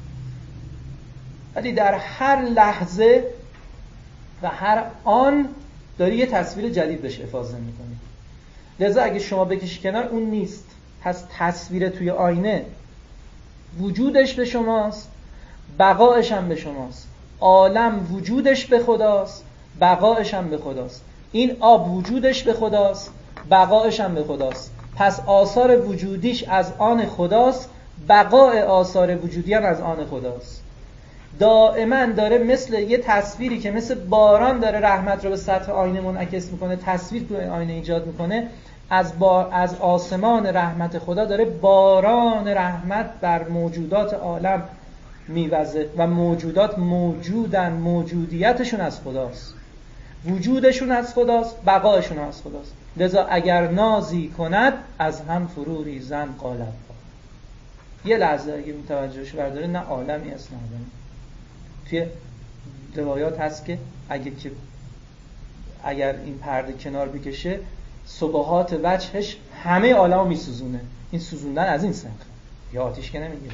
ولی در هر لحظه و هر آن داری یه تصویر جدید بهش افاضه میکنی. لذا اگه شما بکشی کنار اون نیست. پس تصویر توی آینه وجودش به شماست، بقایش هم به شماست. عالم وجودش به خداست، بقایش هم به خداست. این آب وجودش به خداست، بقایش هم به خداست. پس آثار وجودیش از آن خداست، بقای آثار وجودی هم از آن خداست. دائما داره مثل یه تصویری که مثل باران داره رحمت رو به سطح آینه منعکس میکنه، تصویر تو آینه ایجاد میکنه. از با... از آسمان رحمت خدا داره باران رحمت بر موجودات عالم میوزه و موجودات موجودن، موجودیتشون از خداست، وجودشون از خداست، بقایشون از خداست. لذا اگر نازی کند از هم فرو ریزن قالب. یه لحظه اگه متوجهش برداره، نه عالمی است نه عالمی. توی روایات هست که اگه که اگر این پرده کنار بکشه، صبحات وجهش همه عالمو میسوزونه. این سوزوندن از این سنخ، یا آتیش که نمیگیره.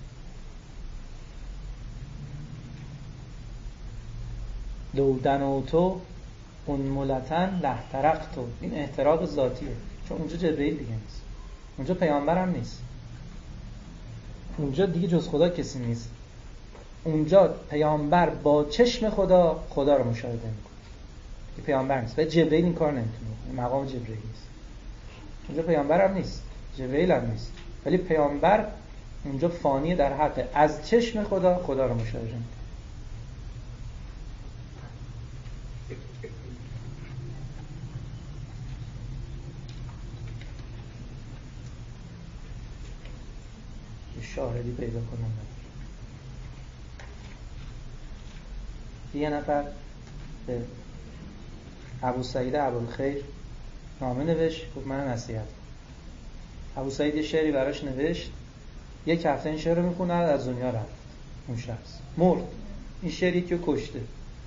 لودن و تو انملتن لحترق تو. این احتراق ذاتیه، چون اونجا جبرئیل دیگه نیست، اونجا پیامبر هم نیست، اونجا دیگه جز خدا کسی نیست. اونجا پیامبر با چشم خدا خدا رو مشاهده میکنه، که پیامبر نیست. و جبرئیل این کار نمیتونه، مقام جبرئیل نیست. اونجا پیامبر هم نیست، جبرئیل هم نیست، ولی پیامبر اونجا فانی در حق از چشم خدا خدا رو مشاهده میکنه. شاهدی پیدا کنم. یه نفر به ابو سعید ابوالخیر نامه نوشت، گفت من نصیحت. ابو سعید یه شعری براش نوشت، یک هفته این شعر رو میخونه، از دنیا رفت. اون شخص مرد. این شعری که کشته.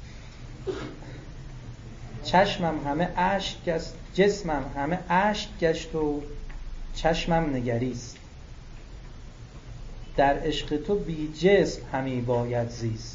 چشمم همه اشک گشت، جسمم همه اشک گشت و چشمم نگریست. در عشق تو بی جسم همی باید زیست.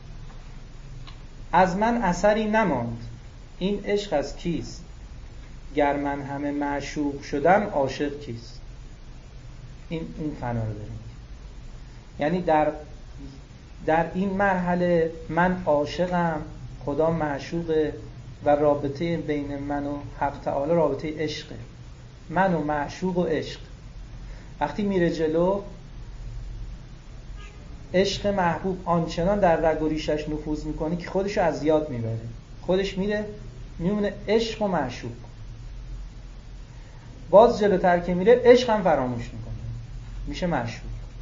از من اثری نماند، این عشق از کیست؟ گر من همه معشوق شدم عاشق کیست. این این فنا رو داریم. یعنی در در این مرحله من عاشقم، خدا معشوقه و رابطه بین من و حق تعالی رابطه عشقه. من و معشوق و عشق. وقتی میره جلو عشق محبوب آنچنان در رگ و ریشش نفوذ میکنه که خودشو از یاد میبره. خودش میره میمونه عشق و معشوق. باز جلوتر که میره عشق هم فراموش میکنه، میشه معشوق.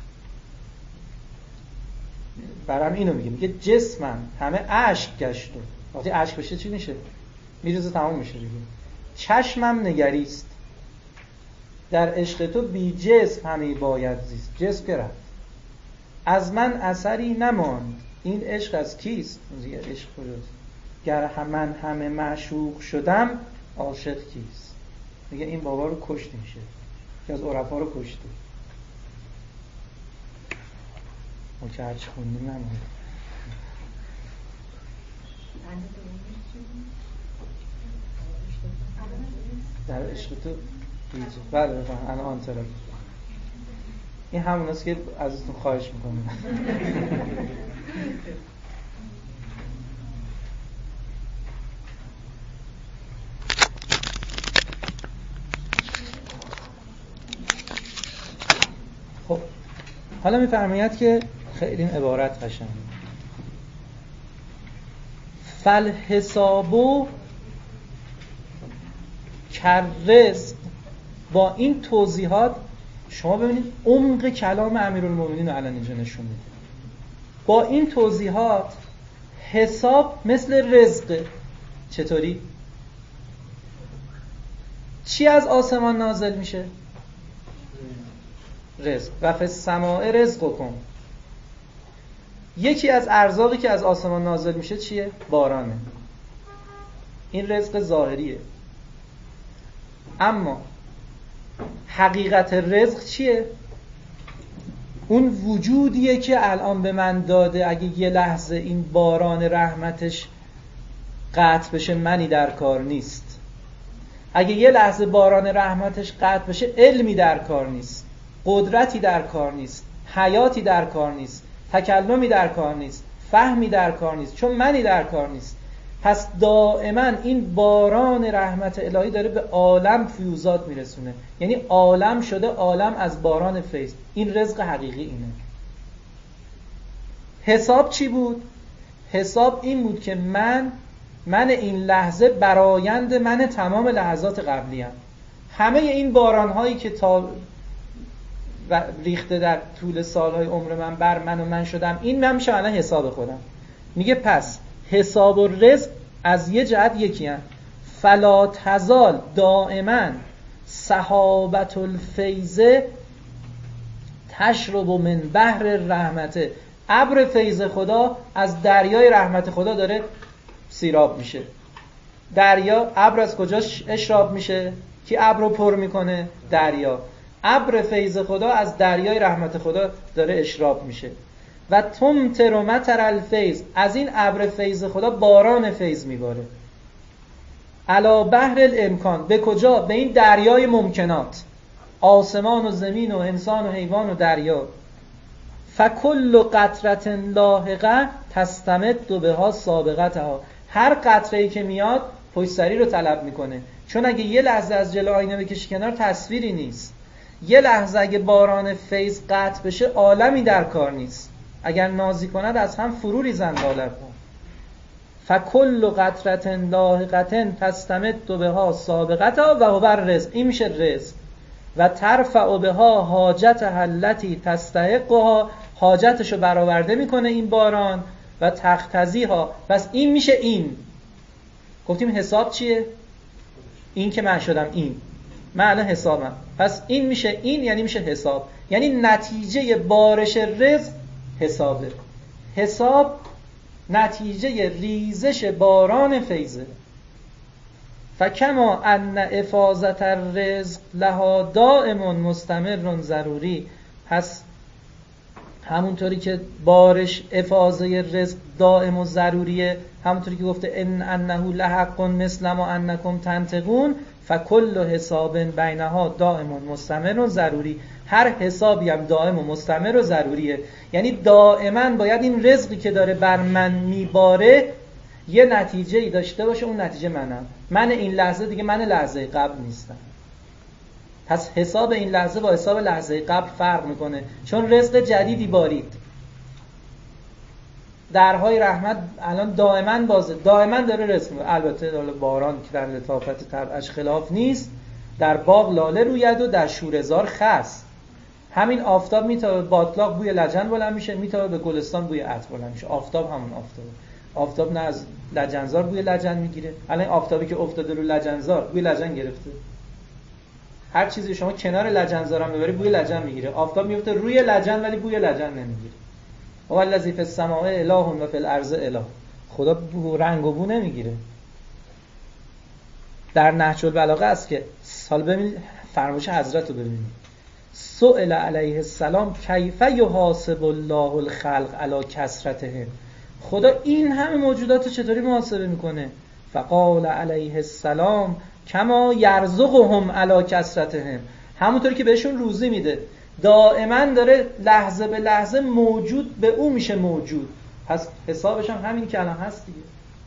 برام اینو میگه، میگه جسمم همه اشک گشت. وقتی اشک بشه چی میشه؟ میریزه، تمام میشه دیگه. چشمم نگریست، در عشق تو بی جسم همه باید زیست. جسم که رفت، از من اثری نماند، این عشق از کیست؟ میگه عشق کجاست؟ گر من همه معشوق شدم عاشق کیست؟ میگه این بابا رو کشت میشه که از عرفا رو کشته. ما که هرچی خوندیم نمونده. در عشق تو بیجه. بله بفهم الان آنترا. این همون است که ازتون خواهش میکنم. خب حالا میفرماید که خیلی این عبارت قشنگه. فالحسابو کررزق. با این توضیحات شما ببینید عمق کلام امیرالمومنین رو الان اینجا نشون میده. با این توضیحات حساب مثل رزق. چطوری؟ چی از آسمان نازل میشه؟ رزق. و فی السماء رزقکم. یکی از ارزاقی که از آسمان نازل میشه چیه؟ بارانه. این رزق ظاهریه. اما حقیقت رزق چیه؟ اون وجودیه که الان به من داده. اگه یه لحظه این باران رحمتش قطع بشه منی در کار نیست. اگه یه لحظه باران رحمتش قطع بشه علمی در کار نیست، قدرتی در کار نیست، حیاتی در کار نیست، تکلمی در کار نیست، فهمی در کار نیست، چون منی در کار نیست. پس دائما این باران رحمت الهی داره به عالم فیوزات میرسونه. یعنی عالم شده عالم از باران فیض. این رزق حقیقی اینه. حساب چی بود؟ حساب این بود که من من این لحظه برآیند من تمام لحظات قبلی ام. همه این باران هایی که تا ریخته در طول سالهای عمر من بر من و من شدم، این من میشه الان حساب خودم. میگه پس حساب و رزق از یه جهت یکی هست. فلا تزال دائما سحابت الفیض تشرب من بحر رحمته. ابر فیض خدا از دریای رحمت خدا داره سیراب میشه. دریا ابر از کجا اشراب میشه؟ کی ابر رو پر میکنه؟ دریا. ابر فیض خدا از دریای رحمت خدا داره اشراب میشه. و تمطر مطر الفیض، از این ابر فیض خدا باران فیض میباره. علی بحر الامکان، به کجا؟ به این دریای ممکنات، آسمان و زمین و انسان و حیوان و دریا. فکل قطره لاحقه تستمد بها سابقتها. هر قطره‌ای که میاد پشت سری رو طلب میکنه. چون اگه یه لحظه از جلو آینه بکشی کنار تصویری نیست. یه لحظه اگه باران فیض قطع بشه عالمی در کار نیست. اگر نازی کند از هم فرو ریزند عالم. فکل قطره لاحقه تستمد بها سابقتها و هو الرزق. این میشه رزق. و ترفع بها حاجتها التي تستحقها، حاجتشو برآورده میکنه این باران. و تقتضیها، پس این میشه این. گفتیم حساب چیه؟ این که من شدم این، من الان حسابم. پس این میشه این، یعنی میشه حساب. یعنی نتیجه بارش رزق حسابه. حساب نتیجه ریزش باران فیضه. فکما ان افاضت الرزق لها دائم مستمر ضروری. پس همونطوری که بارش افاضه رزق دائم و ضروریه، همونطوری که گفته ان انه لحق مثل ما انکم تنطقون، فکل حساب بینها دائم مستمر و ضروری. هر حسابی هم دائم و مستمر و ضروریه. یعنی دائما باید این رزقی که داره بر من میباره یه نتیجه ای داشته باشه، اون نتیجه منم. من این لحظه دیگه من لحظه قبل نیستم. پس حساب این لحظه با حساب لحظه قبل فرق میکنه، چون رزق جدیدی بارید. درهای رحمت الان دائما بازه، دائما داره رزق میده. البته باران که در لطافت طبعش خلاف نیست، در باغ لاله روید و در شوره‌زار خس. همین آفتاب میتابه باطلاق بوی لجن بلند میشه، میتابه به گلستان بوی عطر بلند میشه. آفتاب همون آفتابه. آفتاب نه از لجنزار بوی لجن میگیره. الان آفتابی که افتاده رو لجنزار بوی لجن گرفته. هر چیزی شما کنار لجنزار هم ببری بوی لجن میگیره. آفتاب میفته روی لجن ولی بوی لجن نمیگیره. هو الذی فی السماء اله و فی الارض اله. خدا بو رنگ و بو نمیگیره. در نهج البلاغه است که سال ببینید فرمایش حضرت رو ببینید. سئل علیه السلام کیف یحاسب الله الخلق علی کثرتهم. خدا این همه موجودات رو چطوری محاسبه میکنه؟ فقال علیه السلام کما یرزقهم علی کثرتهم. همونطوری که بهشون روزی میده، دائما داره لحظه به لحظه موجود به او میشه موجود. پس حسابش هم همین که الان هست دیگه.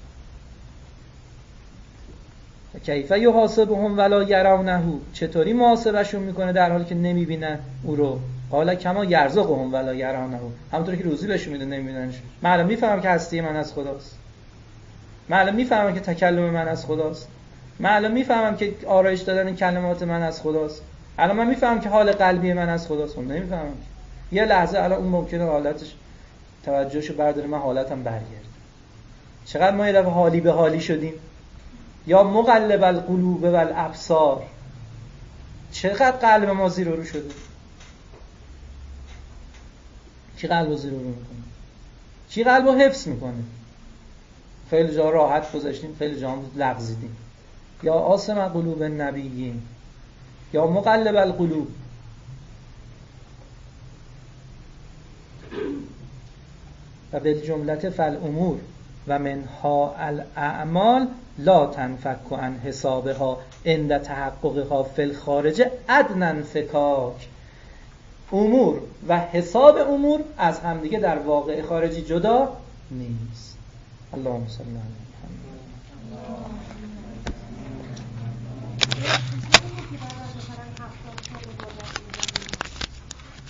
کیف یحاسبهم ولا یرونه. چطوری محاسبهشون میکنه در حالی که نمیبینن او رو؟ قال کما یرزقهم ولا یرونه. همونطوری که روزی بهشون میده نمیبیننش. من الان میفهمم که هستی من از خداست. من الان میفهمم که تکلم من از خداست. من الان میفهمم که آرایش دادن کلمات من از خداست. الان من میفهمم که حال قلبی من از خداست. من نمیفهمم. یه لحظه الان اون ممکنه حالتش توجهشو برداره، من حالتم برگرده. چقدر ما یه دفعه حالی به حالی شدیم. یا مقلب القلوب والابصار. چقدر قلب ما زیر و رو شده. کی قلب رو زیر و رو میکنه؟ کی قلب رو حفظ میکنه؟ خیلی جا راحت گذاشتیم، خیلی جا هم لغزیدیم. یا آسم قلوب النبیین، یا مقلب القلوب. و بالجملة فالامور و منها الاعمال لا تنفک عن حسابها عند تحققها فی الخارج ادنى انفکاک. امور و حساب امور از همدیگه در واقع خارجی جدا نیست. اللهم صل علی محمد.